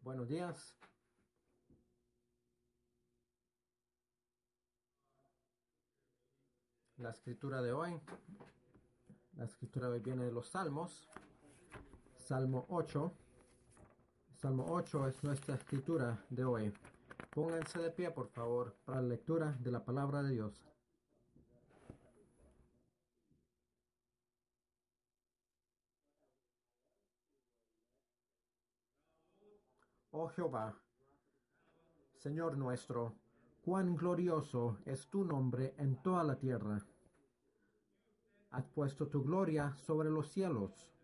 Buenos días. La escritura de hoy, la escritura de hoy viene de los Salmos. Salmo 8. Salmo 8 es nuestra escritura de hoy. Pónganse de pie, por favor, para la lectura de la palabra de Dios. Oh Jehová, Señor nuestro, cuán glorioso es tu nombre en toda la tierra. Has puesto tu gloria sobre los cielos.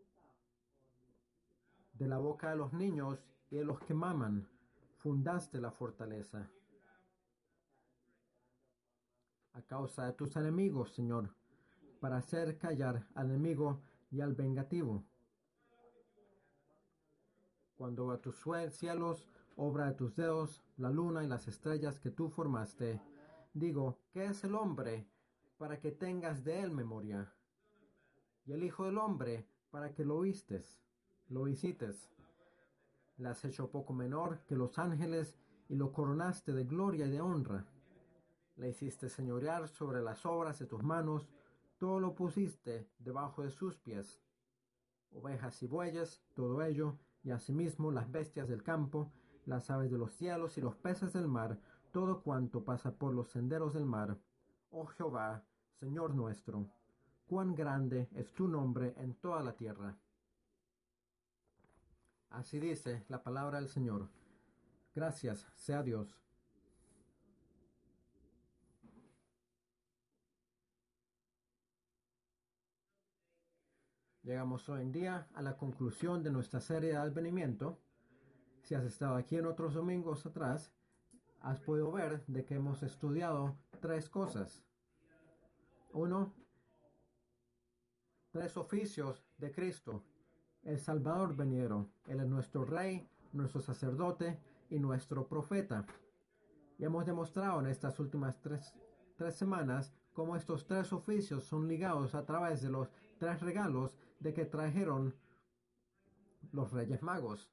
De la boca de los niños y de los que maman, fundaste la fortaleza. A causa de tus enemigos, Señor, para hacer callar al enemigo y al vengativo. Cuando a tus cielos, obra de tus dedos, la luna y las estrellas que tú formaste, digo, ¿qué es el hombre para que tengas de él memoria? Y el Hijo del Hombre para que lo visites. Le has hecho poco menor que los ángeles y lo coronaste de gloria y de honra. Le hiciste señorear sobre las obras de tus manos, todo lo pusiste debajo de sus pies. Ovejas y bueyes, todo ello, y asimismo las bestias del campo, las aves de los cielos y los peces del mar, todo cuanto pasa por los senderos del mar. Oh Jehová, Señor nuestro, cuán grande es tu nombre en toda la tierra. Así dice la palabra del Señor. Gracias sea Dios. Llegamos hoy en día a la conclusión de nuestra serie de advenimiento. Si has estado aquí en otros domingos atrás, has podido ver de que hemos estudiado tres cosas. Uno, tres oficios de Cristo, el Salvador venidero. Él es nuestro Rey, nuestro sacerdote y nuestro profeta. Y hemos demostrado en estas últimas tres semanas cómo estos tres oficios son ligados a través de los tres regalos de que trajeron los Reyes Magos.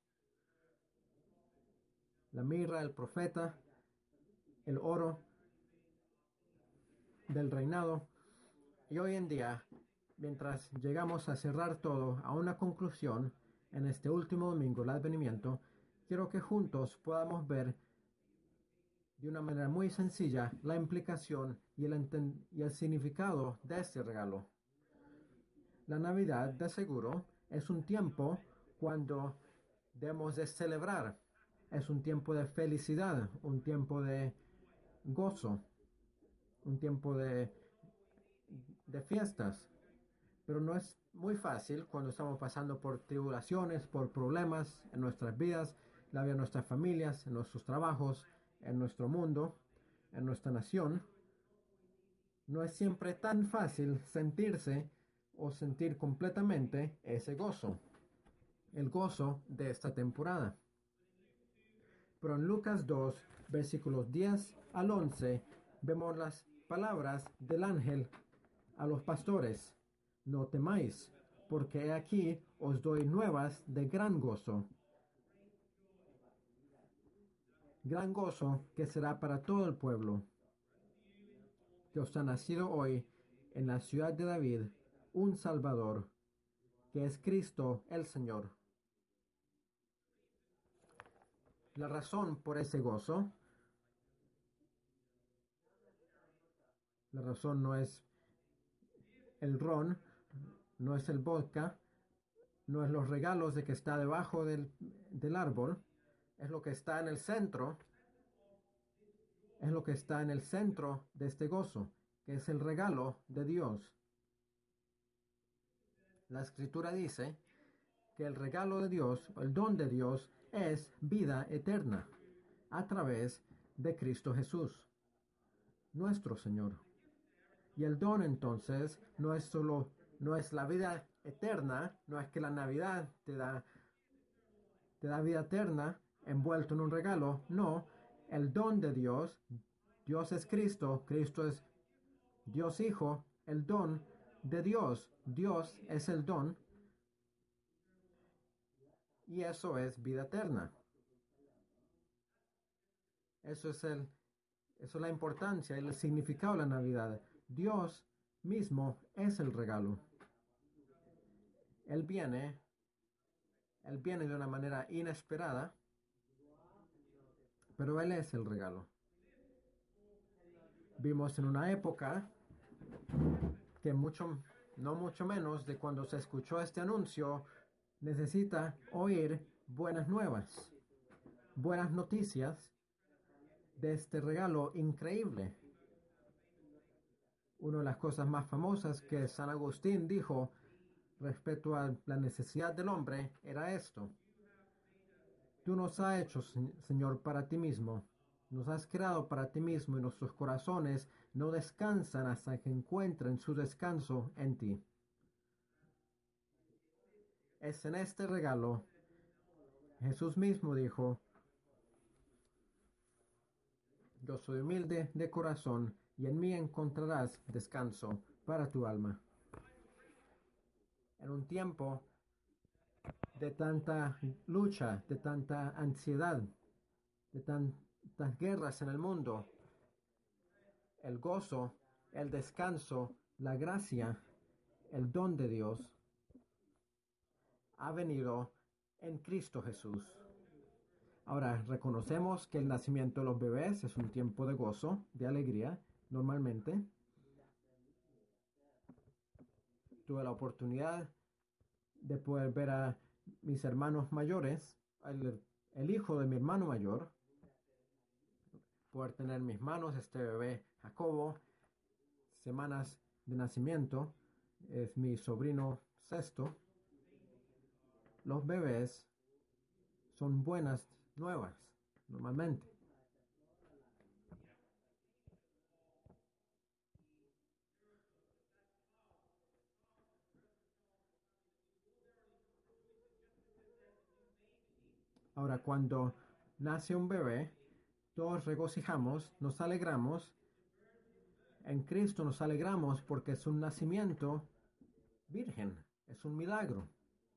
La mirra del profeta, el oro del reinado. Y hoy en día, mientras llegamos a cerrar todo a una conclusión en este último domingo del advenimiento, quiero que juntos podamos ver de una manera muy sencilla la implicación y el significado de este regalo. La Navidad, de seguro, es un tiempo cuando debemos de celebrar. Es un tiempo de felicidad, un tiempo de gozo, un tiempo de fiestas. Pero no es muy fácil cuando estamos pasando por tribulaciones, por problemas en nuestras vidas, la vida de nuestras familias, en nuestros trabajos, en nuestro mundo, en nuestra nación. No es siempre tan fácil sentirse o sentir completamente ese gozo, el gozo de esta temporada. Pero en Lucas 2, versículos 10 al 11, vemos las palabras del ángel a los pastores. No temáis, porque aquí os doy nuevas de gran gozo que será para todo el pueblo, que os ha nacido hoy en la ciudad de David un Salvador, que es Cristo el Señor. La razón por ese gozo, la razón no es el ron, no es el vodka, no es los regalos de que está debajo del árbol, es lo que está en el centro, es lo que está en el centro de este gozo, que es el regalo de Dios. La escritura dice que el regalo de Dios, el don de Dios, es vida eterna a través de Cristo Jesús, nuestro Señor. Y el don entonces no es la vida eterna, no es que la Navidad te da vida eterna envuelto en un regalo, no, el don de Dios, Dios es Cristo, Cristo es Dios Hijo, el don de Dios, Dios es el don y eso es vida eterna. Eso es eso es la importancia, el significado de la Navidad. Dios mismo es el regalo. Él viene, Él viene de una manera inesperada, pero Él es el regalo. Vimos en una época que no mucho menos de cuando se escuchó este anuncio, necesita oír buenas nuevas, buenas noticias de este regalo increíble. Una de las cosas más famosas que San Agustín dijo respecto a la necesidad del hombre era esto: tú nos has hecho, Señor, para ti mismo. Nos has creado para ti mismo y nuestros corazones no descansan hasta que encuentren su descanso en ti. Es en este regalo, Jesús mismo dijo: yo soy humilde de corazón y en mí encontrarás descanso para tu alma. En un tiempo de tanta lucha, de tanta ansiedad, de tantas guerras en el mundo, el gozo, el descanso, la gracia, el don de Dios ha venido en Cristo Jesús. Ahora, reconocemos que el nacimiento de los bebés es un tiempo de gozo, de alegría, normalmente. Tuve la oportunidad de poder ver a mis hermanos mayores, el hijo de mi hermano mayor, poder tener en mis manos este bebé Jacobo, semanas de nacimiento, es mi sobrino sexto. Los bebés son buenas nuevas, normalmente. Ahora, cuando nace un bebé, todos regocijamos, nos alegramos. En Cristo nos alegramos porque es un nacimiento virgen, es un milagro.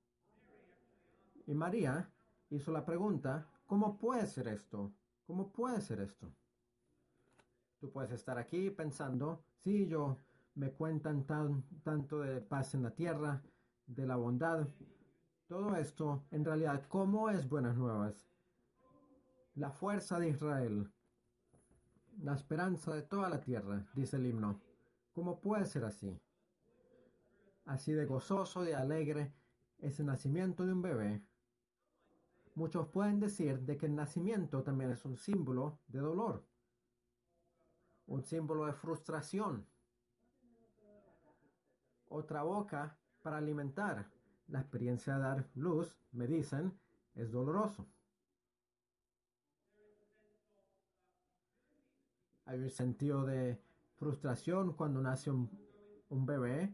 Y María hizo la pregunta: ¿cómo puede ser esto? ¿Cómo puede ser esto? Tú puedes estar aquí pensando: sí, me cuentan tanto de paz en la tierra, de la bondad. Todo esto, en realidad, ¿cómo es buenas nuevas? La fuerza de Israel, la esperanza de toda la tierra, dice el himno. ¿Cómo puede ser así? Así de gozoso, de alegre, es el nacimiento de un bebé. Muchos pueden decir de que el nacimiento también es un símbolo de dolor, un símbolo de frustración, otra boca para alimentar. La experiencia de dar luz, me dicen, es doloroso. Hay un sentido de frustración cuando nace un bebé.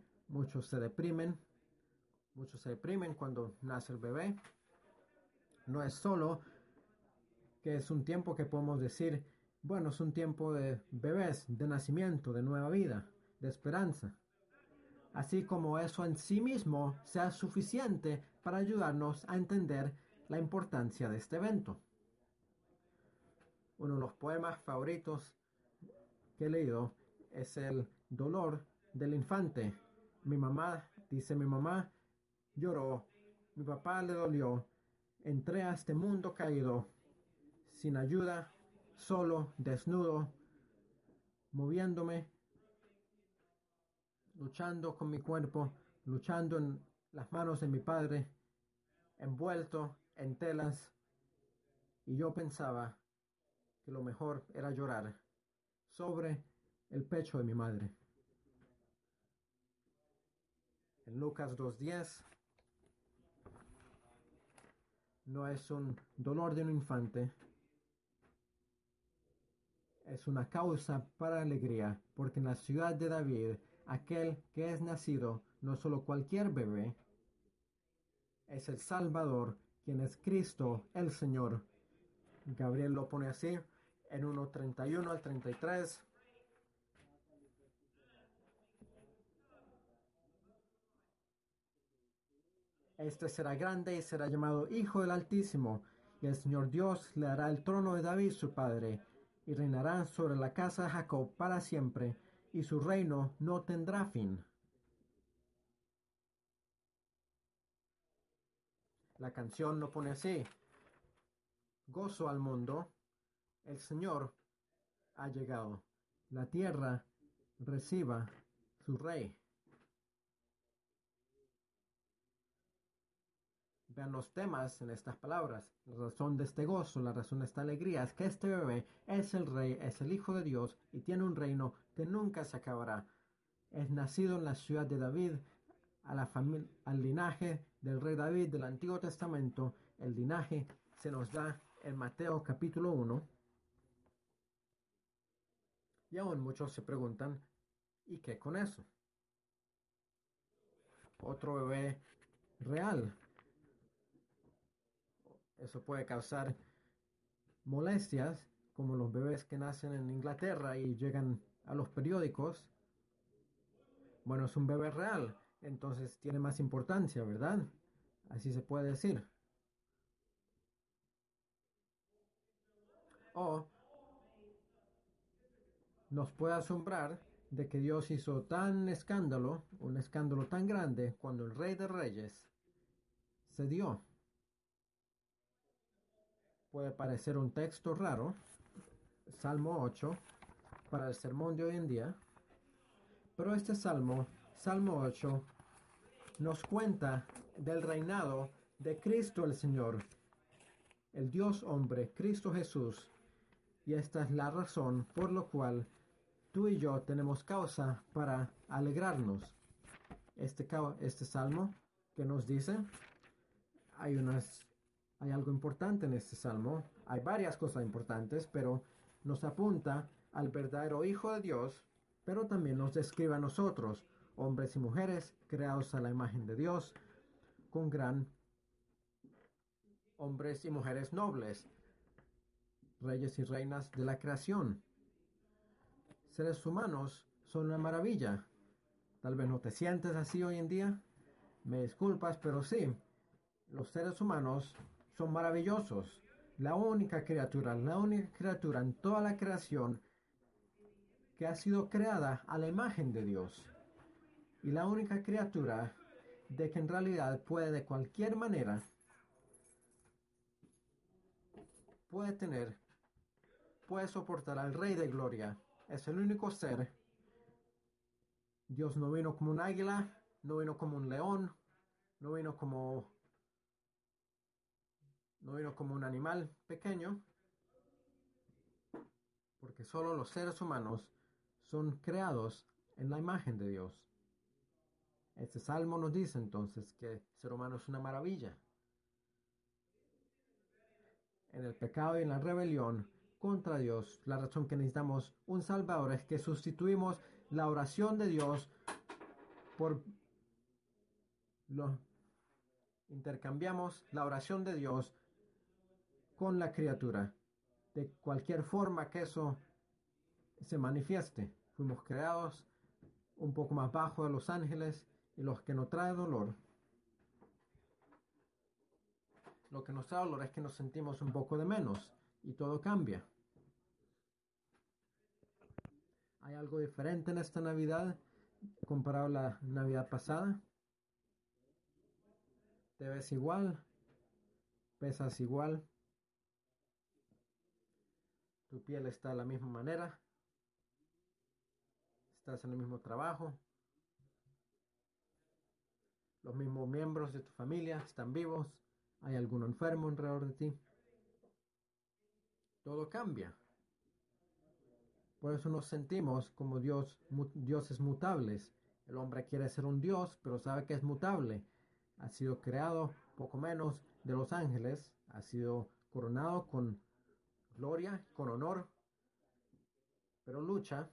Muchos se deprimen cuando nace el bebé. No es solo que es un tiempo que podemos decir, bueno, es un tiempo de bebés, de nacimiento, de nueva vida, de esperanza. Así como eso en sí mismo sea suficiente para ayudarnos a entender la importancia de este evento. Uno de los poemas favoritos que he leído es El dolor del infante. Mi mamá lloró, mi papá le dolió, entré a este mundo caído, sin ayuda, solo, desnudo, moviéndome, luchando con mi cuerpo, luchando en las manos de mi padre, envuelto en telas, y yo pensaba que lo mejor era llorar sobre el pecho de mi madre. En Lucas 2:10 no es un dolor de un infante, es una causa para alegría, porque en la ciudad de David, aquel que es nacido, no solo cualquier bebé, es el Salvador, quien es Cristo el Señor. Gabriel lo pone así en 1:31 al 33. Este será grande y será llamado Hijo del Altísimo, y el Señor Dios le dará el trono de David su padre, y reinará sobre la casa de Jacob para siempre, y su reino no tendrá fin. La canción lo pone así: gozo al mundo, el Señor ha llegado, la tierra reciba su rey. Vean los temas en estas palabras. La razón de este gozo, la razón de esta alegría es que este bebé es el rey, es el Hijo de Dios y tiene un reino que nunca se acabará. Es nacido en la ciudad de David, al linaje del rey David del Antiguo Testamento. El linaje se nos da en Mateo capítulo 1. Y aún muchos se preguntan, ¿y qué con eso? Otro bebé real. Eso puede causar molestias, como los bebés que nacen en Inglaterra y llegan a los periódicos. Bueno, es un bebé real, entonces tiene más importancia, ¿verdad? Así se puede decir. O nos puede asombrar de que Dios hizo tan escándalo, un escándalo tan grande, cuando el Rey de Reyes se dio. Puede parecer un texto raro, Salmo 8, para el sermón de hoy en día, pero este Salmo 8, nos cuenta del reinado de Cristo el Señor, el Dios hombre, Cristo Jesús, y esta es la razón por la cual tú y yo tenemos causa para alegrarnos. Este salmo que nos dice, hay algo importante en este salmo, hay varias cosas importantes, pero nos apunta al verdadero Hijo de Dios, pero también nos describe a nosotros, hombres y mujeres creados a la imagen de Dios, con gran hombres y mujeres nobles, reyes y reinas de la creación. Seres humanos son una maravilla. Tal vez no te sientes así hoy en día. Me disculpas, pero sí, los seres humanos son maravillosos. La única criatura en toda la creación que ha sido creada a la imagen de Dios. Y la única criatura de que en realidad puede de cualquier manera, puede soportar al Rey de Gloria. Es el único ser. Dios no vino como un águila, no vino como un león, no vino como un animal pequeño, porque solo los seres humanos son creados en la imagen de Dios. Este salmo nos dice entonces que el ser humano es una maravilla. En el pecado y en la rebelión contra Dios, la razón que necesitamos un Salvador es que sustituimos la oración de Dios por intercambiamos la oración de Dios con la criatura, de cualquier forma que eso se manifieste. Fuimos creados un poco más bajo de los ángeles y los que nos trae dolor. Lo que nos trae dolor es que nos sentimos un poco de menos y todo cambia. ¿Hay algo diferente en esta Navidad comparado a la Navidad pasada? ¿Te ves igual? ¿Pesas igual? ¿Tu piel está de la misma manera? ¿Estás en el mismo trabajo? ¿Los mismos miembros de tu familia están vivos? ¿Hay alguno enfermo alrededor de ti? Todo cambia. Por eso nos sentimos como dioses mutables. El hombre quiere ser un dios, pero sabe que es mutable. Ha sido creado poco menos de los ángeles, ha sido coronado con gloria, con honor, pero lucha.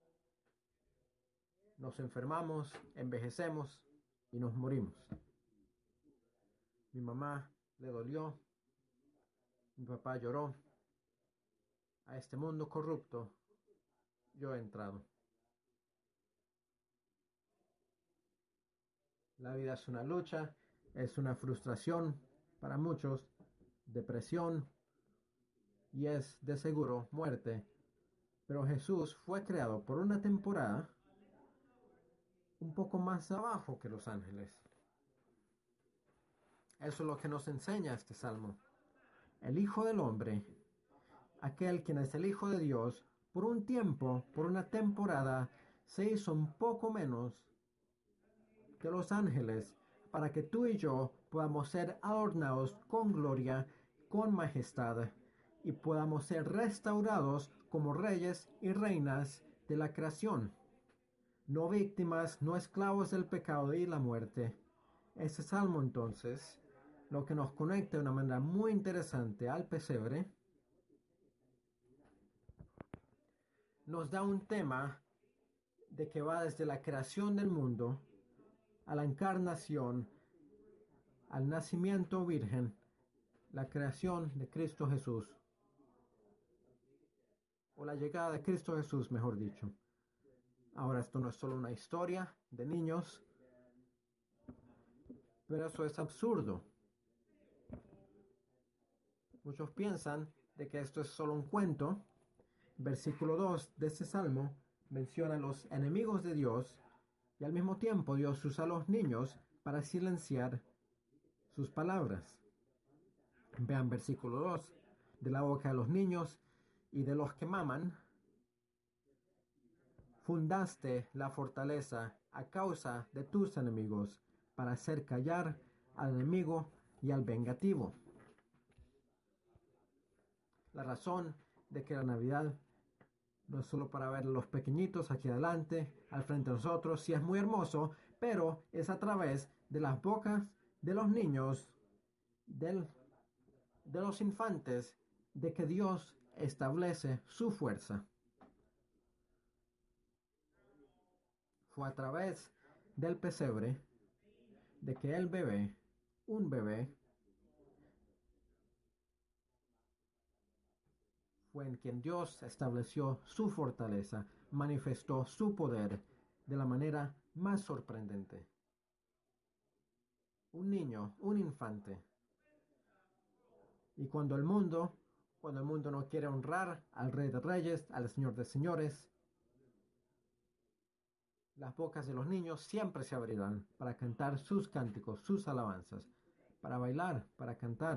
Nos enfermamos, envejecemos y nos morimos. Mi mamá le dolió, mi papá lloró. A este mundo corrupto yo he entrado. La vida es una lucha, es una frustración para muchos, depresión y es de seguro muerte Pero Jesús fue creado por una temporada un poco más abajo que los ángeles. Eso es lo que nos enseña este salmo. El Hijo del Hombre, aquel quien es el Hijo de Dios, por un tiempo, por una temporada, se hizo un poco menos que los ángeles, para que tú y yo podamos ser adornados con gloria, con majestad, y podamos ser restaurados como reyes y reinas de la creación, no víctimas, no esclavos del pecado y la muerte. Este salmo entonces, lo que nos conecta de una manera muy interesante al pesebre, nos da un tema de que va desde la creación del mundo a la encarnación, al nacimiento virgen, la creación de Cristo Jesús, o la llegada de Cristo Jesús, mejor dicho. Ahora, esto no es solo una historia de niños, pero eso es absurdo. Muchos piensan de que esto es solo un cuento. Versículo 2 de este salmo menciona a los enemigos de Dios y al mismo tiempo Dios usa a los niños para silenciar sus palabras. Vean versículo 2. De la boca de los niños y de los que maman, fundaste la fortaleza a causa de tus enemigos, para hacer callar al enemigo y al vengativo. La razón de que la Navidad no es solo para ver a los pequeñitos aquí adelante, al frente de nosotros, sí es muy hermoso, pero es a través de las bocas de los niños, de los infantes, de que Dios establece su fuerza. Fue a través del pesebre de que el bebé, un bebé, fue en quien Dios estableció su fortaleza, manifestó su poder de la manera más sorprendente. Un niño, un infante. Y cuando el mundo no quiere honrar al Rey de Reyes, al Señor de Señores, las bocas de los niños siempre se abrirán para cantar sus cánticos, sus alabanzas, para bailar, para cantar.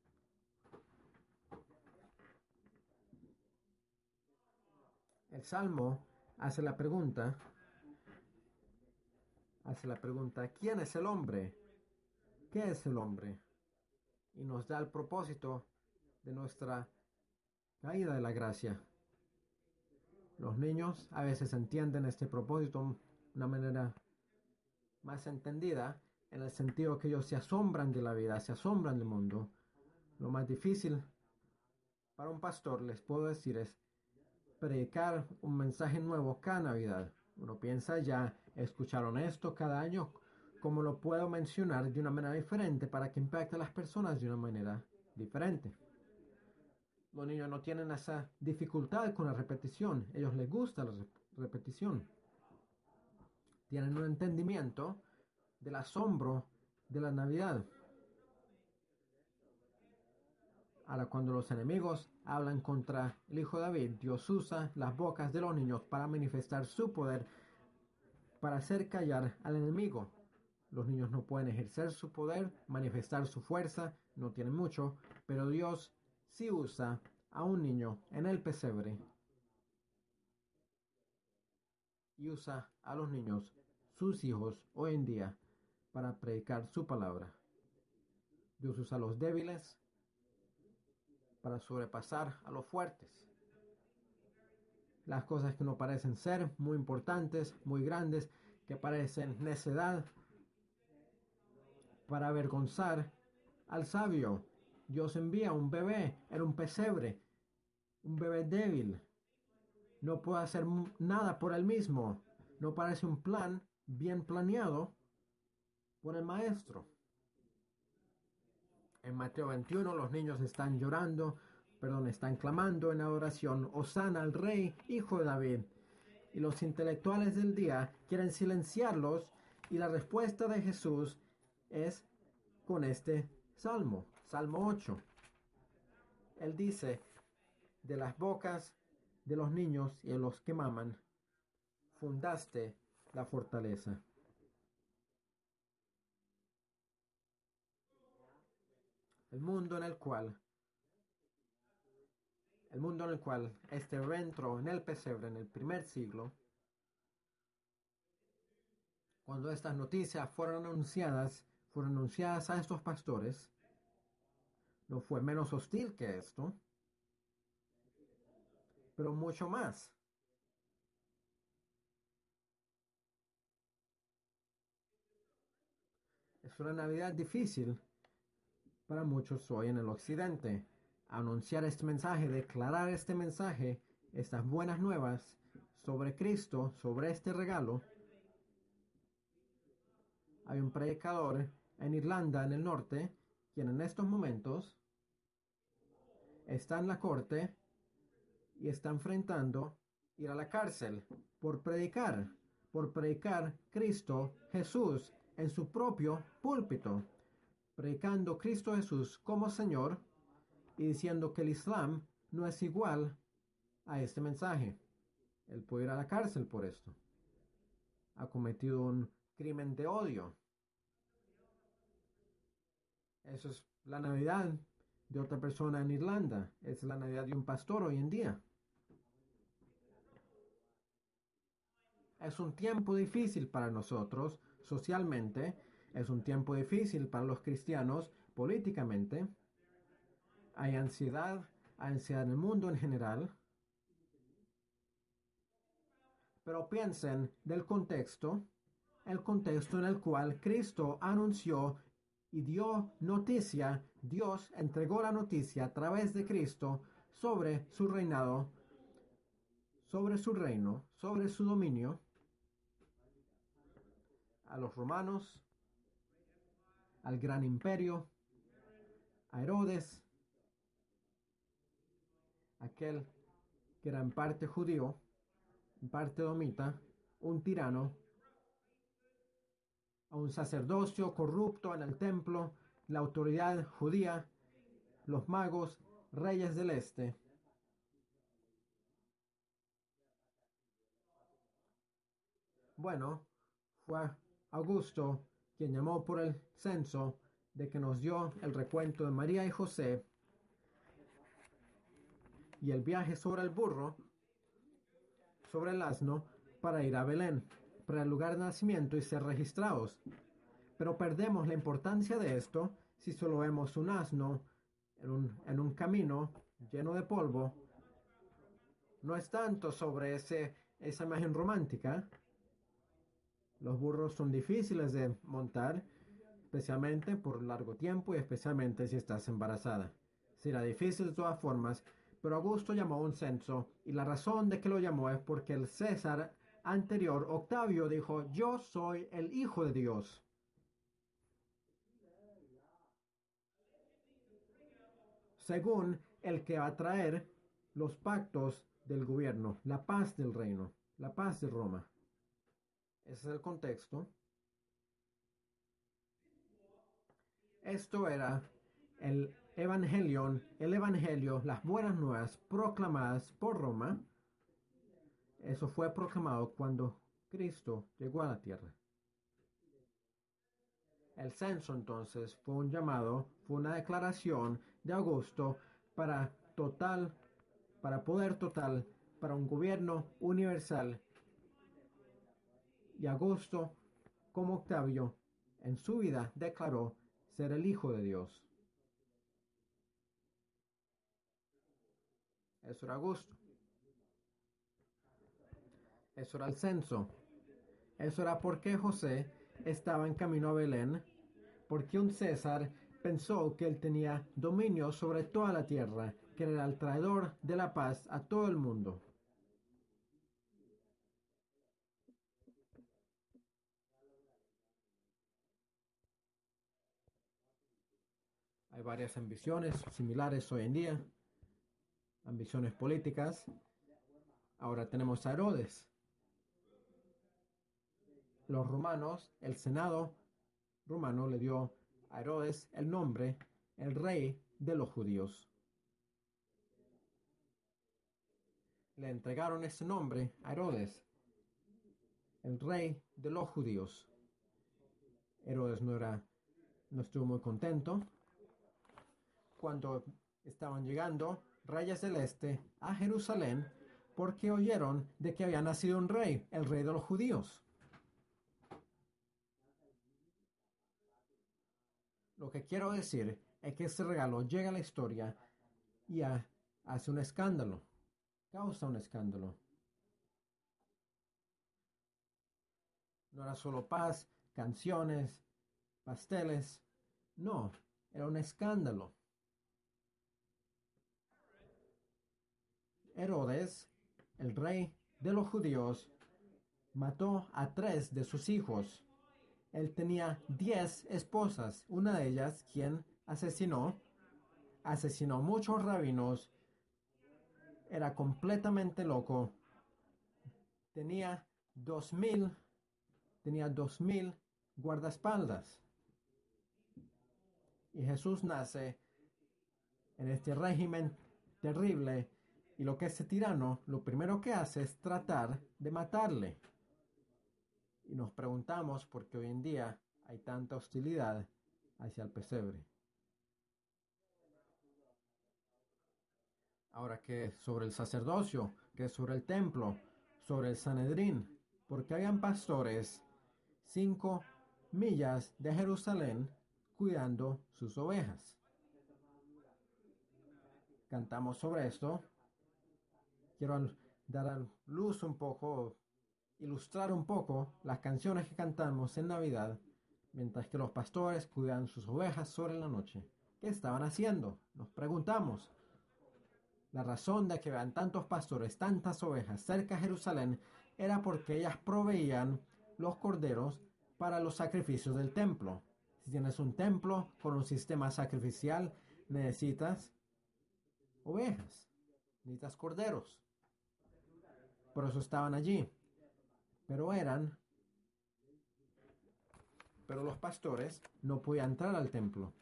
El Salmo hace la pregunta, ¿quién es el hombre? ¿Qué es el hombre? Y nos da el propósito de nuestra caída de la gracia. Los niños a veces entienden este propósito de una manera más entendida, en el sentido que ellos se asombran de la vida, se asombran del mundo. Lo más difícil para un pastor, les puedo decir, es predicar un mensaje nuevo cada Navidad. Uno piensa, ya escucharon esto cada año, ¿cómo lo puedo mencionar de una manera diferente para que impacte a las personas de una manera diferente? Los niños no tienen esa dificultad con la repetición, ellos les gusta la repetición. Tienen un entendimiento del asombro de la Navidad. Ahora, cuando los enemigos hablan contra el Hijo de David, Dios usa las bocas de los niños para manifestar su poder, para hacer callar al enemigo. Los niños no pueden ejercer su poder, manifestar su fuerza, no tienen mucho, pero Dios sí usa a un niño en el pesebre y usa a los niños, sus hijos, hoy en día, para predicar su palabra. Dios usa a los débiles para sobrepasar a los fuertes. Las cosas que no parecen ser muy importantes, muy grandes, que parecen necedad, para avergonzar al sabio. Dios envía un bebé en un pesebre, un bebé débil. No puede hacer nada por él mismo. No parece un plan bien planeado por el maestro. En Mateo 21 los niños están clamando en adoración, Hosana al Rey, Hijo de David. Y los intelectuales del día quieren silenciarlos y la respuesta de Jesús es con este Salmo 8. Él dice, de las bocas de los niños y de los que maman, fundaste la fortaleza. El mundo en el cual este entró en el pesebre en el primer siglo, cuando estas noticias fueron anunciadas a estos pastores, no fue menos hostil que esto, pero mucho más. Es una Navidad difícil para muchos hoy en el occidente. Anunciar este mensaje, declarar este mensaje, estas buenas nuevas sobre Cristo, sobre este regalo. Hay un predicador en Irlanda, en el norte, quien en estos momentos está en la corte y está enfrentando ir a la cárcel por predicar Cristo Jesús en su propio púlpito, predicando Cristo Jesús como Señor y diciendo que el Islam no es igual a este mensaje. Él puede ir a la cárcel por esto. Ha cometido un crimen de odio. Eso es la Navidad de otra persona en Irlanda. Es la Navidad de un pastor hoy en día. Es un tiempo difícil para nosotros socialmente. Es un tiempo difícil para los cristianos políticamente. Hay ansiedad en el mundo en general. Pero piensen del contexto, el contexto en el cual Cristo anunció y dio noticia, Dios entregó la noticia a través de Cristo sobre su reinado, sobre su reino, sobre su dominio, a los romanos, al gran imperio, a Herodes, aquel que era en parte judío, en parte domita, un tirano, a un sacerdocio corrupto en el templo, la autoridad judía, los magos, reyes del este. Bueno, fue Augusto quien llamó por el censo de que nos dio el recuento de María y José y el viaje sobre el burro, sobre el asno, para ir a Belén, para el lugar de nacimiento y ser registrados. Pero perdemos la importancia de esto si solo vemos un asno en un camino lleno de polvo. No es tanto sobre esa imagen romántica. Los burros son difíciles de montar, especialmente por largo tiempo y especialmente si estás embarazada. Será difícil de todas formas, pero Augusto llamó un censo y la razón de que lo llamó es porque el César anterior, Octavio, dijo: yo soy el Hijo de Dios. Según el que va a traer los pactos del gobierno, la paz del reino, la paz de Roma. Ese es el contexto. Esto era el evangelio, las buenas nuevas proclamadas por Roma. Eso fue proclamado cuando Cristo llegó a la tierra. El censo entonces fue un llamado, fue una declaración de Augusto para poder total, para un gobierno universal. Y Augusto, como Octavio, en su vida declaró ser el Hijo de Dios. Eso era Augusto. Eso era el censo. Eso era porque José estaba en camino a Belén, porque un César pensó que él tenía dominio sobre toda la tierra, que era el traidor de la paz a todo el mundo. Hay varias ambiciones similares hoy en día, ambiciones políticas. Ahora tenemos a Herodes. Los romanos, el Senado romano le dio a Herodes el nombre, el rey de los judíos. le entregaron ese nombre a Herodes, el rey de los judíos. Herodes no estuvo muy contento cuando estaban llegando reyes del este a Jerusalén porque oyeron de que había nacido un rey, el rey de los judíos. Lo que quiero decir es que este regalo llega a la historia y hace un escándalo, causa un escándalo. No era solo paz, canciones, pasteles, no, era un escándalo. Herodes, el rey de los judíos, mató a 3 de sus hijos. Él tenía 10 esposas, una de ellas quien asesinó muchos rabinos, era completamente loco, tenía 2000 guardaespaldas. Y Jesús nace en este régimen terrible y lo que ese tirano lo primero que hace es tratar de matarle. Y nos preguntamos por qué hoy en día hay tanta hostilidad hacia el pesebre. Ahora, que sobre el sacerdocio, que sobre el templo, sobre el Sanedrín, porque habían pastores 5 millas de Jerusalén cuidando sus ovejas. Cantamos sobre esto. Quiero dar a luz un poco, ilustrar un poco las canciones que cantamos en Navidad, mientras que los pastores cuidan sus ovejas sobre la noche. ¿Qué estaban haciendo? Nos preguntamos. La razón de que vean tantos pastores, tantas ovejas cerca de Jerusalén, era porque ellas proveían los corderos para los sacrificios del templo. Si tienes un templo con un sistema sacrificial, necesitas ovejas, necesitas corderos. Por eso estaban allí. Pero los pastores no podían entrar al templo.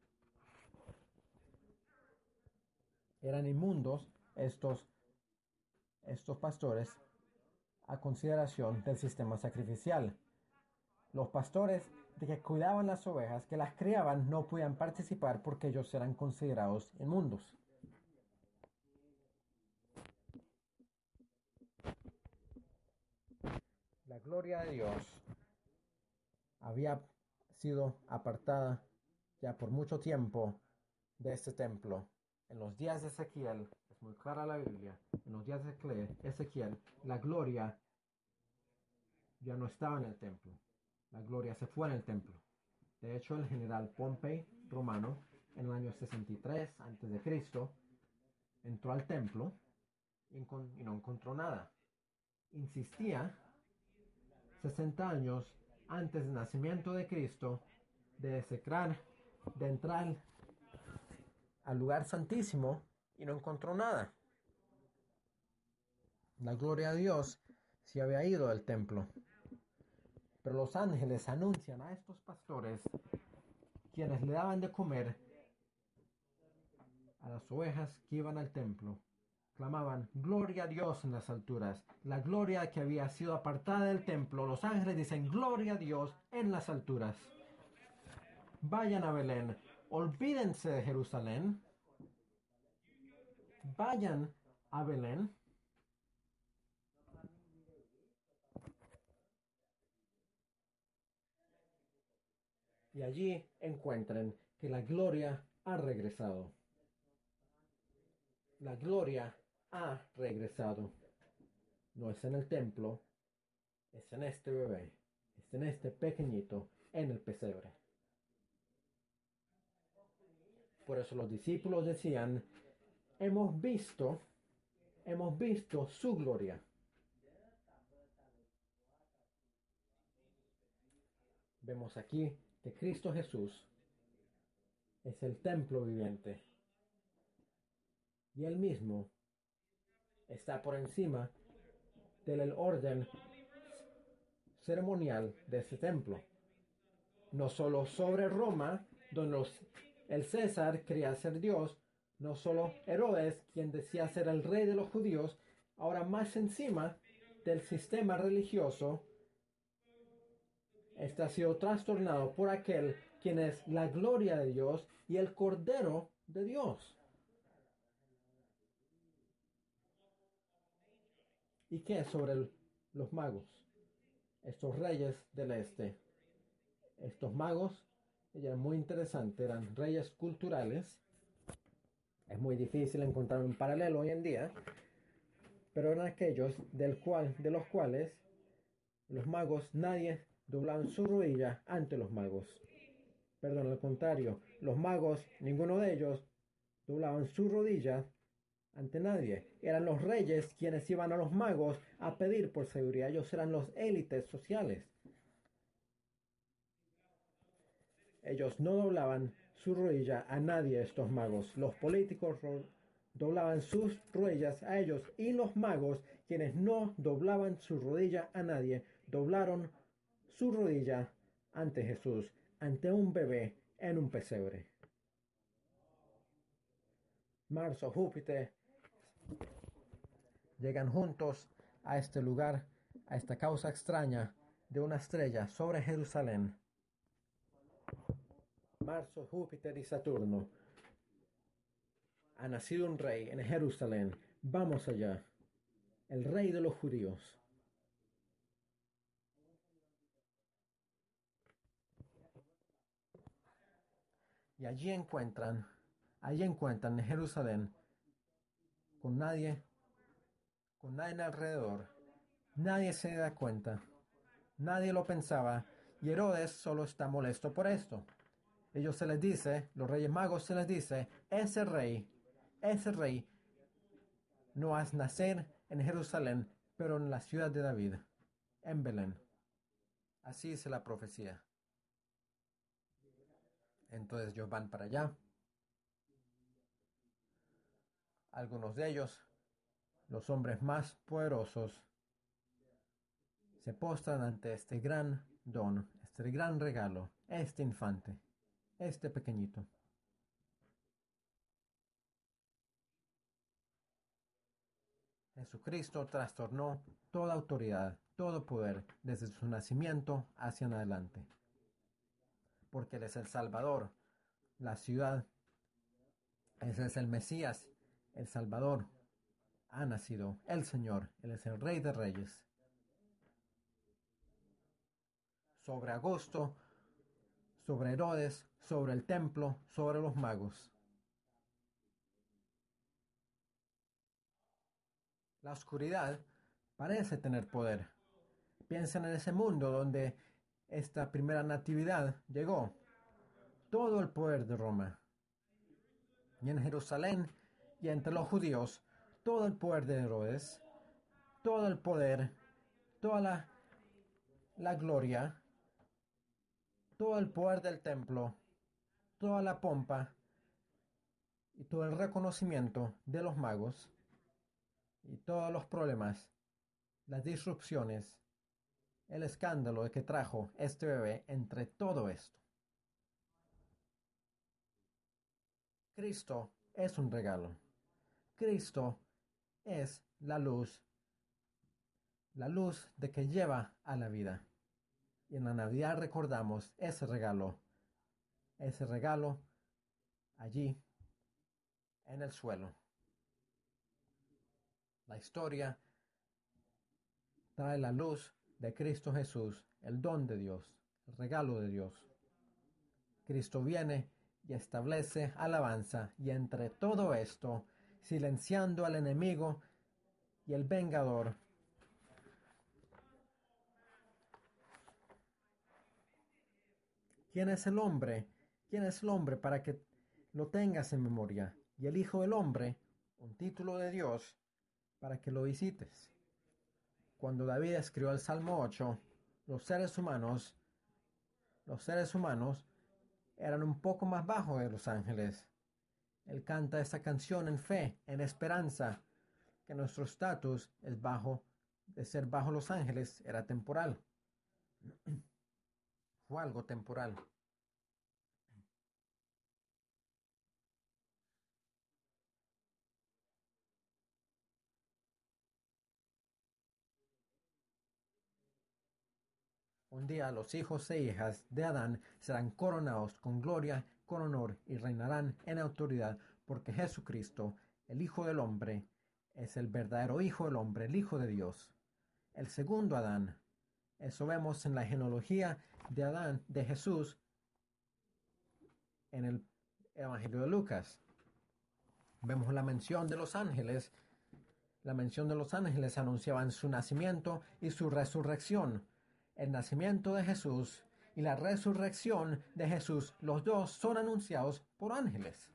Eran inmundos estos pastores a consideración del sistema sacrificial. Los pastores que cuidaban las ovejas, que las criaban, no podían participar porque ellos eran considerados inmundos. La gloria de Dios había sido apartada ya por mucho tiempo de este templo. En los días de Ezequiel, es muy clara la Biblia, en los días de Ezequiel, la gloria ya no estaba en el templo. La gloria se fue en el templo. De hecho, el general Pompey, romano, en el año 63 a.C., entró al templo y no encontró nada. Insistía 60 años antes del nacimiento de Cristo de entrar al lugar santísimo y no encontró nada. La gloria de Dios se había ido del templo. Pero los ángeles anuncian a estos pastores, quienes le daban de comer a las ovejas que iban al templo. Clamaban, gloria a Dios en las alturas. La gloria que había sido apartada del templo. Los ángeles dicen, gloria a Dios en las alturas. Vayan a Belén. Olvídense de Jerusalén. Vayan a Belén. Y allí encuentren que la gloria ha regresado. La gloria ha regresado. No es en el templo, es en este bebé, es en este pequeñito, en el pesebre. Por eso los discípulos decían, hemos visto su gloria. Vemos aquí que Cristo Jesús es el templo viviente. Y Él mismo está por encima del orden ceremonial de ese templo. No solo sobre Roma, donde el César quería ser Dios, no solo Herodes, quien decía ser el rey de los judíos, Ahora, más encima del sistema religioso, este ha sido trastornado por aquel quien es la gloria de Dios y el Cordero de Dios. ¿Y qué es sobre los magos? Estos reyes del este. Estos magos, eran muy interesantes, eran reyes culturales. Es muy difícil encontrar un paralelo hoy en día, pero eran aquellos de los cuales los magos, nadie doblaban su rodilla ante los magos. Perdón, al contrario, los magos, ninguno de ellos doblaban su rodilla ante nadie. Eran los reyes quienes iban a los magos a pedir por seguridad. Ellos eran los élites sociales. Ellos no doblaban su rodilla a nadie, estos magos. Los políticos doblaban sus rodillas a ellos y los magos, quienes no doblaban su rodilla a nadie, doblaron su rodilla ante Jesús, ante un bebé en un pesebre. Marzo, Júpiter llegan juntos a este lugar, a esta causa extraña de una estrella sobre Jerusalén. Marzo, Júpiter y Saturno. Ha nacido un rey en Jerusalén. Vamos allá. El rey de los judíos. Y allí encuentran en Jerusalén, con nadie alrededor. Nadie se da cuenta. Nadie lo pensaba. Y Herodes solo está molesto por esto. Ellos se les dice, los reyes magos se les dice, ese rey no has nacer en Jerusalén, pero en la ciudad de David, en Belén. Así dice la profecía. Entonces ellos van para allá. Algunos de ellos, los hombres más poderosos, se postran ante este gran don, este gran regalo, este infante, este pequeñito. Jesucristo trastornó toda autoridad, todo poder, desde su nacimiento hacia en adelante. Porque Él es el Salvador, la ciudad, ese es el Mesías, el Salvador. Ha nacido el Señor, Él es el Rey de Reyes. Sobre Augusto, sobre Herodes, sobre el templo, sobre los magos. La oscuridad parece tener poder. Piensen en ese mundo donde esta primera natividad llegó. Todo el poder de Roma. Y en Jerusalén y entre los judíos, todo el poder de Herodes, todo el poder, toda la gloria, todo el poder del templo, toda la pompa y todo el reconocimiento de los magos y todos los problemas, las disrupciones, el escándalo que trajo este bebé entre todo esto. Cristo es un regalo. Cristo es la luz de que lleva a la vida. Y en la Navidad recordamos ese regalo allí en el suelo. La historia trae la luz de Cristo Jesús, el don de Dios, el regalo de Dios. Cristo viene y establece alabanza, y entre todo esto, silenciando al enemigo y el vengador, ¿quién es el hombre? ¿Quién es el hombre para que lo tengas en memoria? Y el Hijo del Hombre, un título de Dios, para que lo visites. Cuando David escribió el Salmo 8, los seres humanos eran un poco más bajos de los ángeles. Él canta esta canción en fe, en esperanza, que nuestro estatus es bajo, de ser bajo los ángeles, era temporal. Fue algo temporal. Un día los hijos e hijas de Adán serán coronados con gloria, con honor y reinarán en autoridad, porque Jesucristo, el Hijo del Hombre, es el verdadero Hijo del Hombre, el Hijo de Dios. El segundo Adán. Eso vemos en la genealogía de Adán, de Jesús, en el Evangelio de Lucas. Vemos la mención de los ángeles. La mención de los ángeles anunciaban su nacimiento y su resurrección. El nacimiento de Jesús y la resurrección de Jesús, los dos son anunciados por ángeles.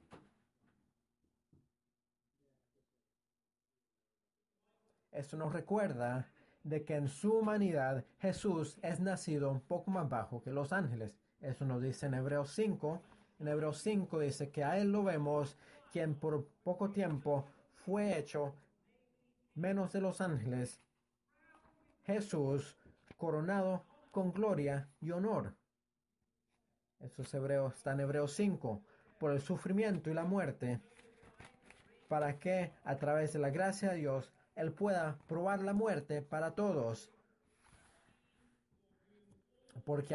Esto nos recuerda de que en su humanidad Jesús es nacido un poco más bajo que los ángeles. Eso nos dice en Hebreos 5. En Hebreos 5 dice que a él lo vemos, quien por poco tiempo fue hecho menos de los ángeles, Jesús coronado con gloria y honor. Eso es Hebreos, está en Hebreos 5, por el sufrimiento y la muerte, para que a través de la gracia de Dios Él pueda probar la muerte para todos. Porque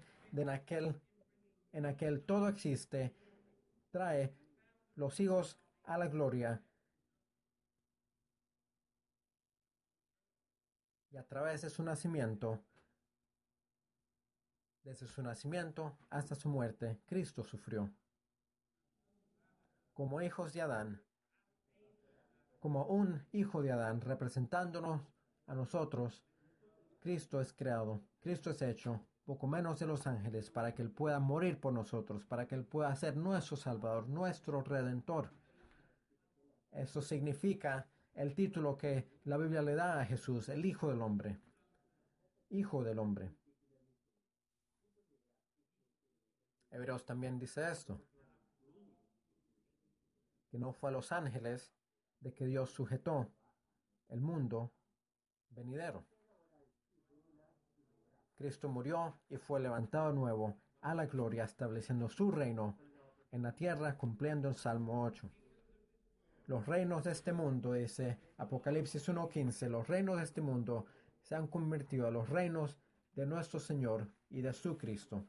en aquel todo existe, trae los hijos a la gloria. Y a través de su nacimiento, desde su nacimiento hasta su muerte, Cristo sufrió. Como hijos de Adán, como un hijo de Adán, representándonos a nosotros, Cristo es creado, Cristo es hecho, poco menos de los ángeles, para que Él pueda morir por nosotros, para que Él pueda ser nuestro Salvador, nuestro Redentor. Eso significa el título que la Biblia le da a Jesús, el Hijo del Hombre. Hijo del Hombre. Hebreos también dice esto, que no fue a los ángeles de que Dios sujetó el mundo venidero. Cristo murió y fue levantado de nuevo a la gloria, estableciendo su reino en la tierra, cumpliendo el Salmo 8. Los reinos de este mundo, dice Apocalipsis 1:15, los reinos de este mundo se han convertido a los reinos de nuestro Señor y de su Cristo.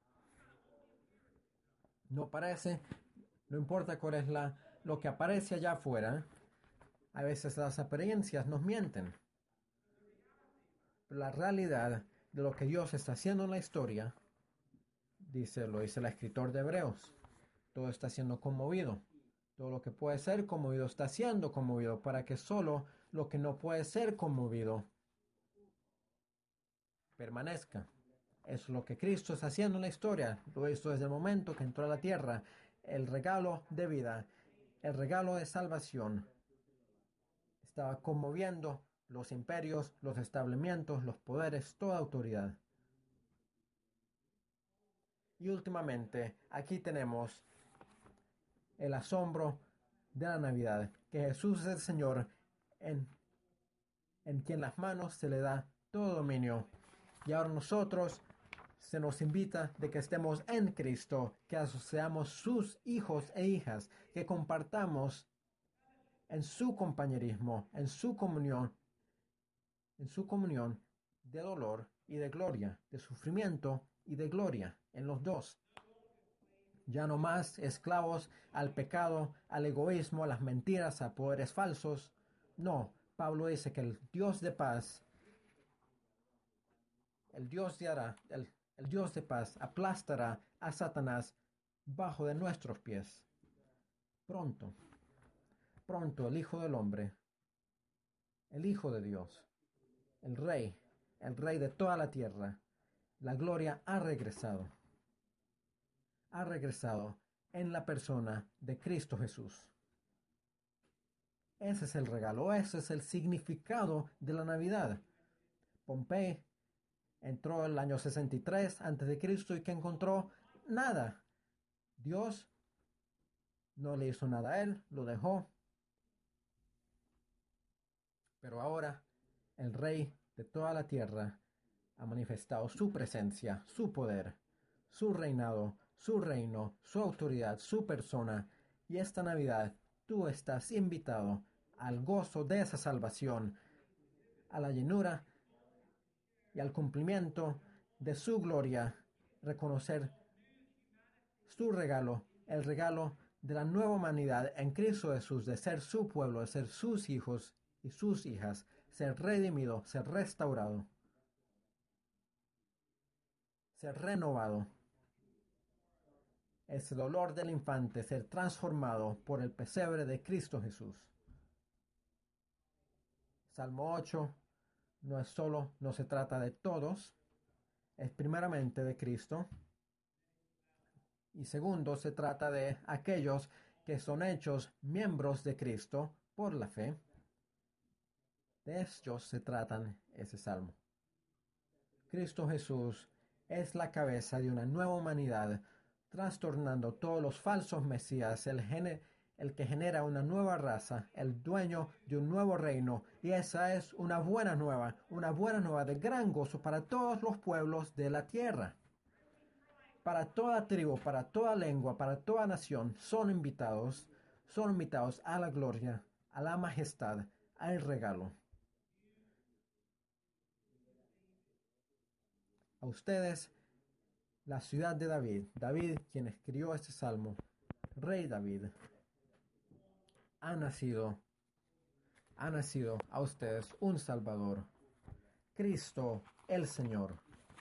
No parece, no importa cuál es lo que aparece allá afuera, a veces las apariencias nos mienten. Pero la realidad de lo que Dios está haciendo en la historia, lo dice el escritor de Hebreos, todo está siendo conmovido. Todo lo que puede ser conmovido está siendo conmovido, para que solo lo que no puede ser conmovido permanezca. Eso es lo que Cristo está haciendo en la historia. Lo hizo desde el momento que entró a la tierra. El regalo de vida, el regalo de salvación, estaba conmoviendo los imperios, los establecimientos, los poderes, toda autoridad. Y últimamente, aquí tenemos el asombro de la Navidad, que Jesús es el Señor, en quien las manos se le da todo dominio. Y ahora nosotros se nos invita de que estemos en Cristo, que seamos sus hijos e hijas, que compartamos en su compañerismo, en su comunión de dolor y de gloria, de sufrimiento y de gloria, en los dos. Ya no más esclavos al pecado, al egoísmo, a las mentiras, a poderes falsos. No, Pablo dice que el Dios de paz, el Dios de paz aplastará a Satanás bajo de nuestros pies. Pronto, pronto el Hijo del Hombre, el Hijo de Dios, el Rey de toda la tierra, la gloria ha regresado en la persona de Cristo Jesús. Ese es el regalo, ese es el significado de la Navidad. Pompey entró el año 63 a.C. y que encontró nada. Dios no le hizo nada a él, lo dejó. Pero ahora el Rey de toda la tierra ha manifestado su presencia, su poder, su reinado, su reino, su autoridad, su persona. Y esta Navidad tú estás invitado al gozo de esa salvación, a la llenura y al cumplimiento de su gloria, reconocer su regalo, el regalo de la nueva humanidad en Cristo Jesús, de ser su pueblo, de ser sus hijos y sus hijas, ser redimido, ser restaurado, ser renovado. Es el dolor del infante ser transformado por el pesebre de Cristo Jesús. Salmo 8 no se trata de todos, es primeramente de Cristo. Y segundo, se trata de aquellos que son hechos miembros de Cristo por la fe. De ellos se tratan ese salmo. Cristo Jesús es la cabeza de una nueva humanidad, trastornando todos los falsos mesías, el que genera una nueva raza, el dueño de un nuevo reino. Y esa es una buena nueva de gran gozo para todos los pueblos de la tierra. Para toda tribu, para toda lengua, para toda nación, son invitados a la gloria, a la majestad, al regalo. A ustedes, la ciudad de David, David quien escribió este salmo, Rey David, ha nacido a ustedes un Salvador, Cristo el Señor.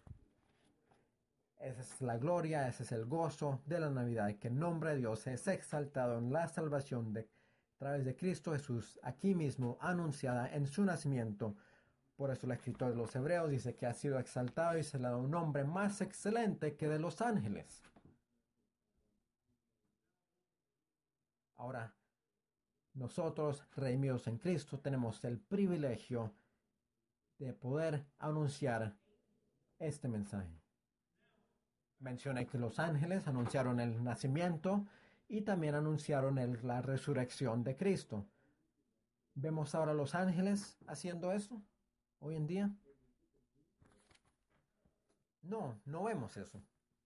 Esa es la gloria, ese es el gozo de la Navidad, que el nombre de Dios es exaltado en la salvación a través de Cristo Jesús, aquí mismo anunciada en su nacimiento. Por eso el escritor de los Hebreos dice que ha sido exaltado y se le ha dado un nombre más excelente que de los ángeles. Ahora, nosotros, redimidos en Cristo, tenemos el privilegio de poder anunciar este mensaje. Mencioné que los ángeles anunciaron el nacimiento y también anunciaron la resurrección de Cristo. ¿Vemos ahora los ángeles haciendo eso hoy en día? No, no vemos eso.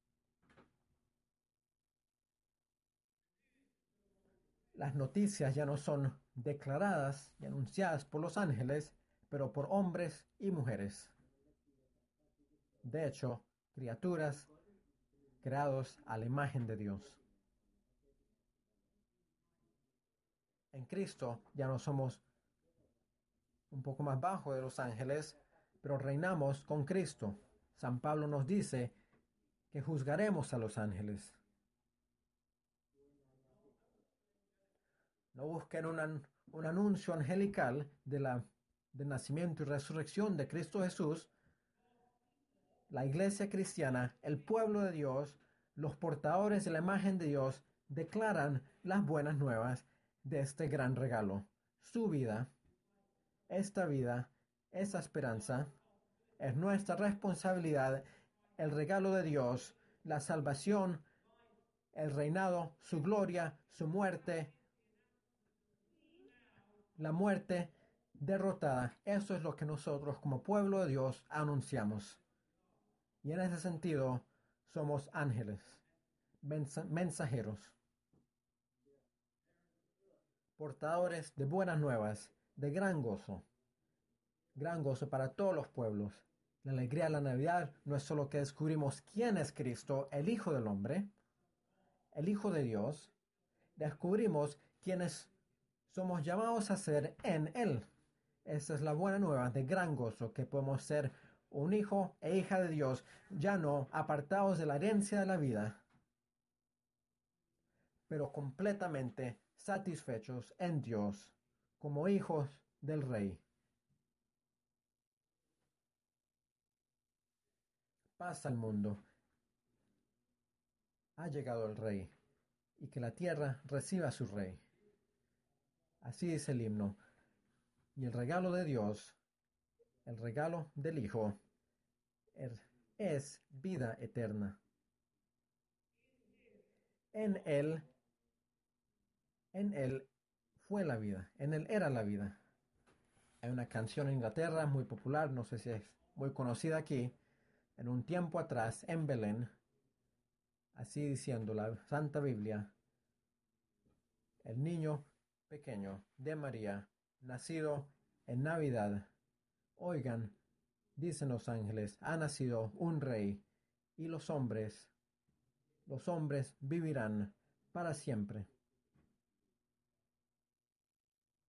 Las noticias ya no son declaradas y anunciadas por los ángeles, pero por hombres y mujeres. De hecho, criaturas creados a la imagen de Dios. En Cristo ya no somos un poco más bajo de los ángeles, pero reinamos con Cristo. San Pablo nos dice que juzgaremos a los ángeles. No busquen un anuncio angelical del nacimiento y resurrección de Cristo Jesús. La iglesia cristiana, el pueblo de Dios, los portadores de la imagen de Dios, declaran las buenas nuevas de este gran regalo. Su vida, esa esperanza, es nuestra responsabilidad, el regalo de Dios, la salvación, el reinado, su gloria, su muerte, la muerte derrotada. Eso es lo que nosotros como pueblo de Dios anunciamos. Y en ese sentido somos ángeles, mensajeros, portadores de buenas nuevas, de gran gozo para todos los pueblos. La alegría de la Navidad no es solo que descubrimos quién es Cristo, el Hijo del Hombre, el Hijo de Dios. Descubrimos quiénes somos llamados a ser en Él. Esa es la buena nueva de gran gozo, que podemos ser un hijo e hija de Dios, ya no apartados de la herencia de la vida, pero completamente satisfechos en Dios, como hijos del Rey. Paz al mundo. Ha llegado el Rey, y que la tierra reciba a su Rey. Así dice el himno. Y el regalo de Dios, el regalo del Hijo, es vida eterna. En Él fue la vida, en Él era la vida. Hay una canción en Inglaterra muy popular, no sé si es muy conocida aquí, en un tiempo atrás en Belén, así diciendo la Santa Biblia: el niño pequeño de María, nacido en Navidad. Oigan Dicen los ángeles, ha nacido un rey, y los hombres vivirán para siempre.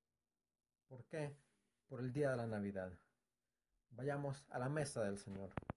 ¿Por qué? Por el día de la Navidad. Vayamos a la mesa del Señor.